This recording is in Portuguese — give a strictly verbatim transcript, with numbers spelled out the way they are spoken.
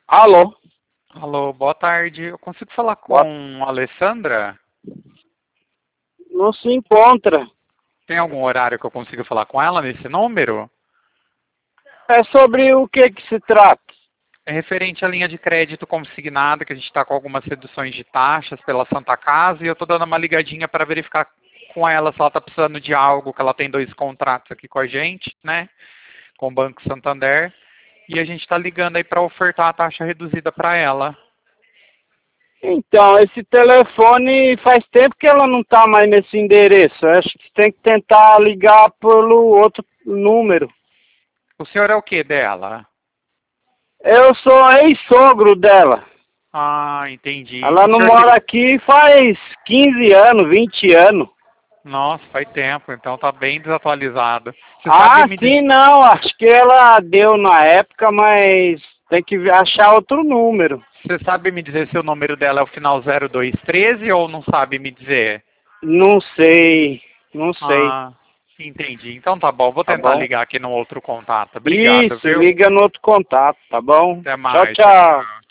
Alô? Alô, boa tarde. Eu consigo falar Boa- com a Alessandra? Não se encontra. Tem algum horário que eu consiga falar com ela nesse número? É sobre o que que se trata? É referente à linha de crédito consignada, que a gente está com algumas reduções de taxas pela Santa Casa, e eu estou dando uma ligadinha para verificar com ela se ela está precisando de algo, que ela tem dois contratos aqui com a gente, né? Com o Banco Santander. E a gente está ligando aí para ofertar a taxa reduzida para ela. Então, esse telefone faz tempo que ela não está mais nesse endereço. Eu acho que tem que tentar ligar pelo outro número. O senhor é o que dela? Eu sou ex-sogro dela. Ah, entendi. Ela O não senhor mora tem... aqui faz quinze anos, vinte anos. Nossa, faz tempo, então tá bem desatualizado. Você sabe Ah, me sim, dizer... não. Acho que ela deu na época, mas tem que achar outro número. Você sabe me dizer se o número dela é o final zero dois um três ou não sabe me dizer? Não sei, não sei. Ah, entendi. Então tá bom, vou Tá tentar bom? ligar aqui no outro contato. Obrigado, Isso, viu? liga no outro contato, tá bom? Até Tchau, mais. Tchau, tchau. tchau.